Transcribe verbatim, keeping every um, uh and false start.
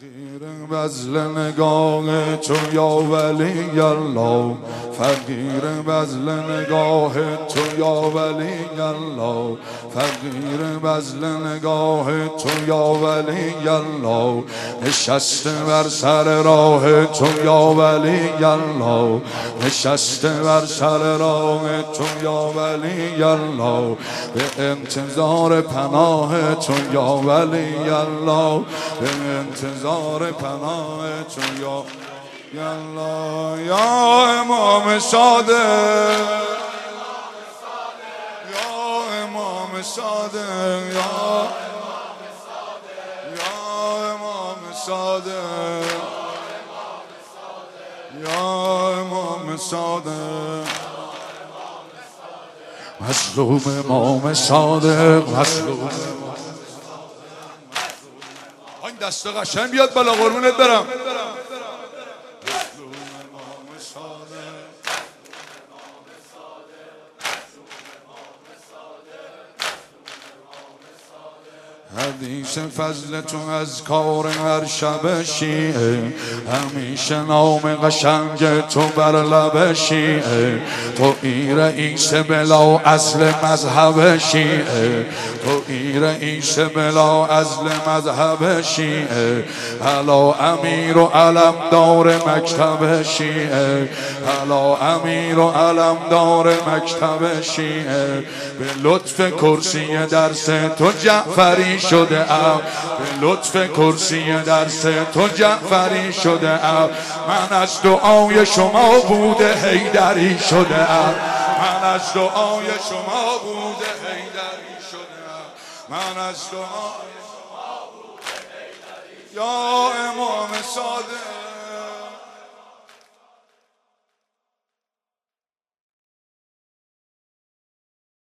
فقیر بذل نگاه تو یا ولی الله، فقیر بذل نگاه تو یا ولی الله، فقیر بذل نگاه تو یا ولی الله، نشسته بر سر راه تو یا ولی الله، نشسته بر سر راه تو یا ولی الله، به انتظار پناه تو یا ولی الله، به انتظار پناه تو یا الله. یا امام صادق، یا امام صادق، یا امام صادق، یا امام صادق، مظلوم امام صادق، مظلوم. این دست قشنگ بیاد بالا قربونت برم. حدیث فضل تو از کار هر شب شیعه، همیشه نام قشنگ تو بر لب شیعه، تو ای رئیس بلا اصل مذهب شیعه، تو ای رئیس بلا اصل مذهب شیعه، حالا امیر و علم دار مکتب شیعه، حالا امیر و علم دار مکتب شیعه، به لطف کرسی درس تو جعفری شده ام، به لطف کرسی درس تو جعفری شده ام، من از دعای شما بوده حیدری شده ام، من از دعای شما بوده حیدری شده ام، من از دعای شما بوده حیدری. یا امام صادق،